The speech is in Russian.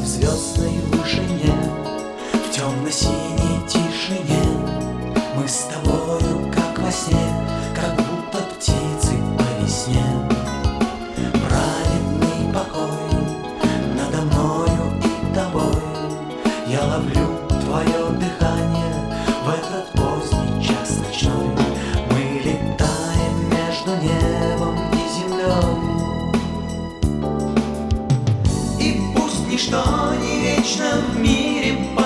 в звездной вышине, в темно-синей тишине мы с тобою, как во сне, как будто птицы по весне. Праведный покой надо мною и тобой, я ловлю твое дыхание в этот поздний час ночной. Мы летаем между небом и землей, и пусть ничто не вечно в мире.